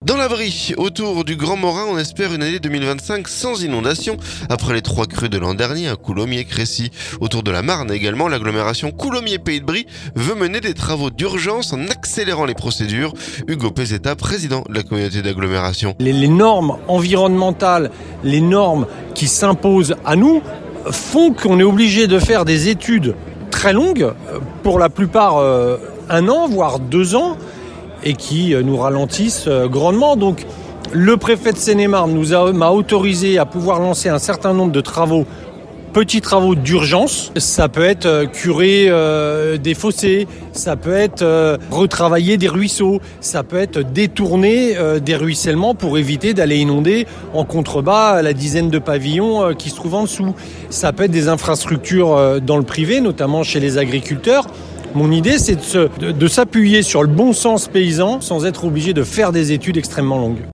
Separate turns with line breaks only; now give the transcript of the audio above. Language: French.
Dans la Brie, autour du Grand Morin, on espère une année 2025 sans inondation. Après les 3 crues de l'an dernier à Coulommiers, Crécy. Autour de la Marne également, l'agglomération Coulommiers-Pays de Brie veut mener des travaux d'urgence en accélérant les procédures. Hugo Pezzetta, président de la communauté d'agglomération.
Les normes environnementales, les normes qui s'imposent à nous, font qu'on est obligé de faire des études très longues, pour la plupart 1 an, voire 2 ans, et qui nous ralentissent grandement. Donc le préfet de Seine-et-Marne m'a autorisé à pouvoir lancer un certain nombre de travaux, petits travaux d'urgence. Ça peut être curer des fossés, ça peut être retravailler des ruisseaux, ça peut être détourner des ruissellements pour éviter d'aller inonder en contrebas la dizaine de pavillons qui se trouvent en dessous. Ça peut être des infrastructures dans le privé, notamment chez les agriculteurs. Mon idée, c'est de s'appuyer sur le bon sens paysan sans être obligé de faire des études extrêmement longues.